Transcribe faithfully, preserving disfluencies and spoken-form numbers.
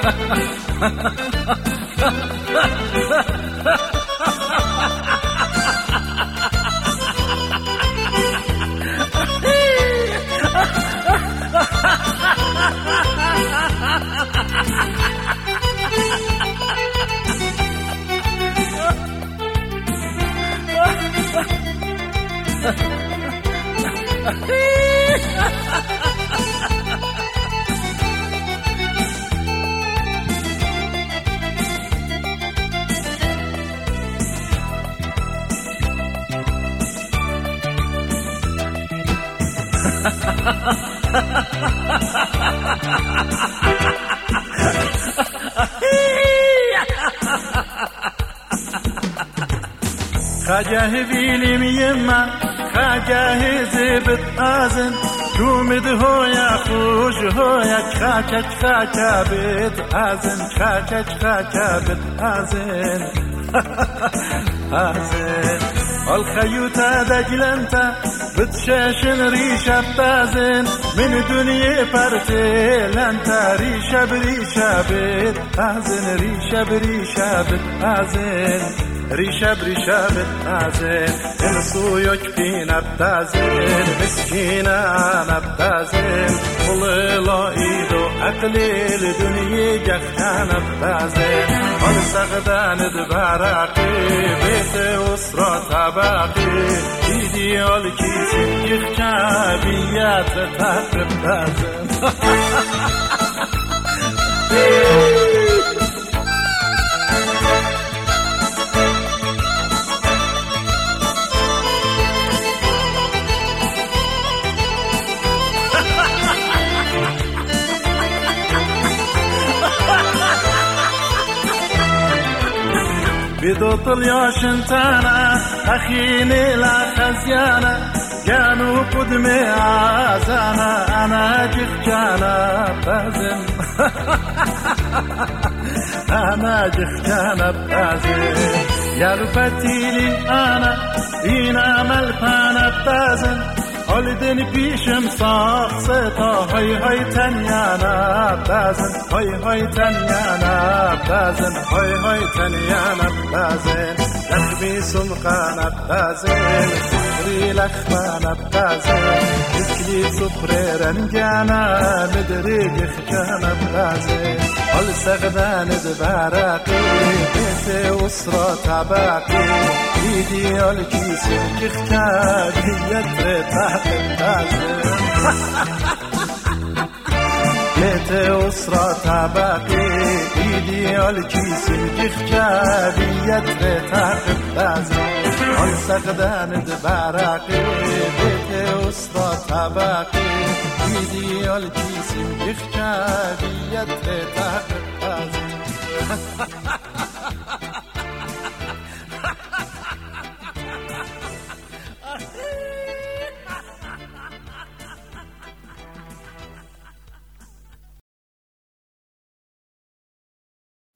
خجاه ویلیم یما خجاه زبد آزن دومد هویا خوش هویا خاچک خاچابد آزن خاچک خاچابد آزن آزن الخيوتا دجلنتا بتشاشن ريشة بتازن من دنيا برتي لانتا ريشة بريشة بتازن ريشة بريشة بتازن ريشة بريشة بتازن الصويوك فينا بتازن مسكينة بتازن والله ايدو اقليل دنيا جختانا بتازن والسغدان دباراقي بيت أسرة باقي إيديال كيسي يخشابيات تقرب لازم بدوط الياشن تانا أخيني لا خزيانا كانوا قدمي عازانا أنا جخجانا بازم أنا جخجانا بازم يا رفتيلي أنا إنا ملبانا بازم ولدني بيشم صاصتا هاي هاي تنيانا بازن هاي هاي تنيانا بازن هاي هاي تنيانا بازن لخبي سمقانا بازن سفري لخمانا بازن اسكلي سفري رنجانا مدري جخجانا بازن والسغدان دباراقي بيتي وسرى تباقي ايدي الكيسي جختاقي يدري تحت التازم بيتي وسرى تباقي ايدي الكيسي جختاقي يدري تحت التازم والسغدان دباراقي بيتي وسرى تباقي ايدي الكيسي جختاقي يدري تحت التازم